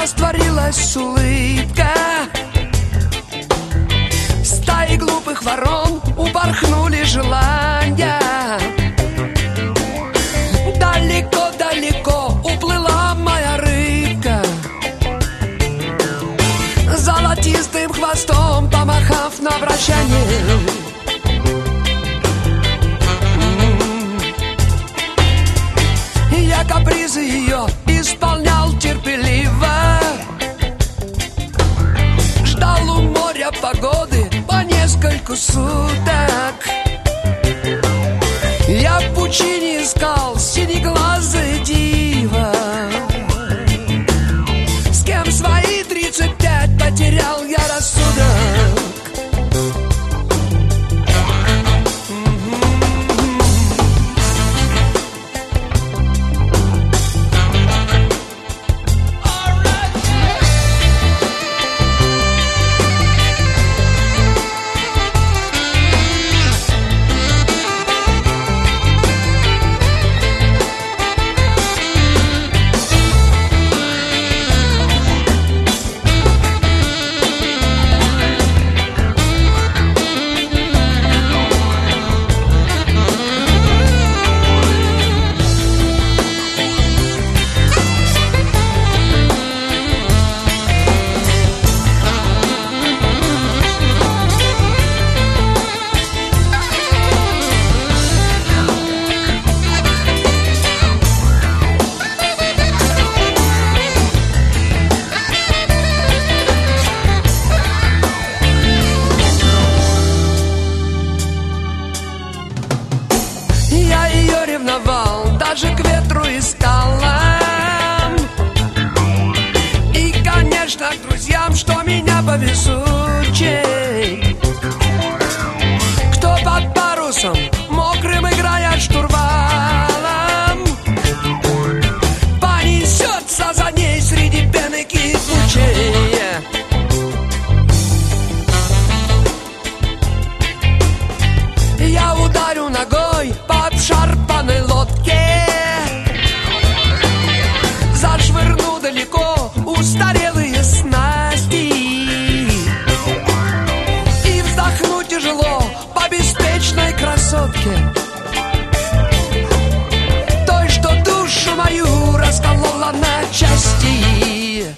растворилась улыбка. Стаи глупых ворон упорхнули желания. Далеко-далеко уплыла моя рыбка, золотистым хвостом помахав на прощание. Я капризы ее исполнял терпеливо, ждал у моря погоды по нескольку суток. Я в пучине искал синеглазое диво, с кем свои 35 потерял я рассудок. Даже к ветру и скалам, и, конечно, к друзьям, что меня повезучей. Кто под парусом, мокрым играя штурвалом, понесется за ней среди пены кипучей. Я ударю ногой по обшарпанной лодке, зашвырну далеко устарелые снасти и вздохну тяжело по беспечной красотке, той, что душу мою расколола на части.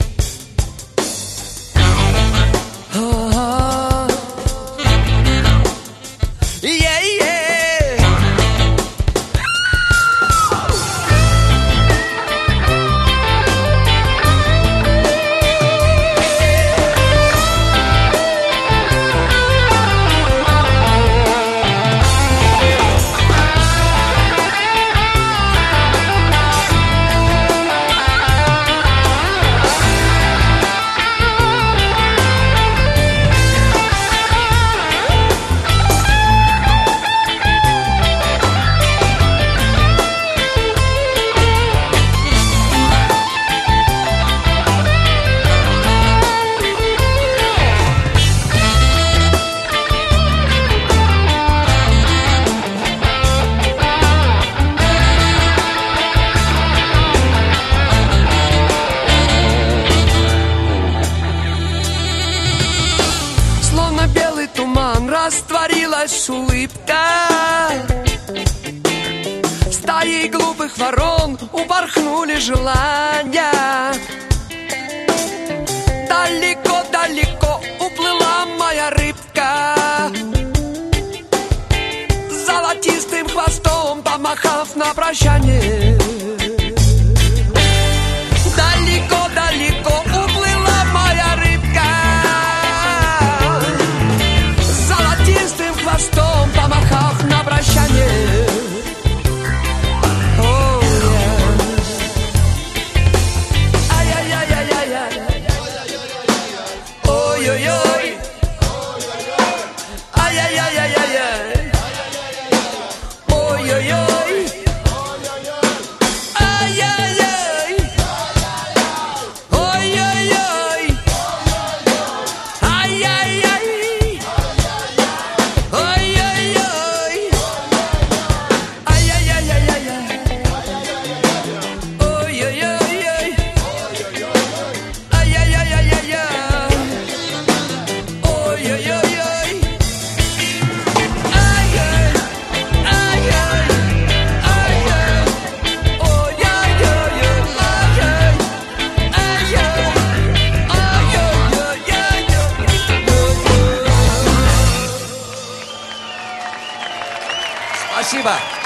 Растворилась улыбка, стаи глупых ворон упорхнули желания. Далеко-далеко уплыла моя рыбка, золотистым хвостом помахав на прощание. Далеко-далеко уплыла моя рыбка, золотистым хвостом помахав на прощание. Oh, yeah. Ай-яй-яй-яй-яй. Ой-ой-ой. Ай-яй-яй-яй-яй. Ой-ой-ой. Спасибо.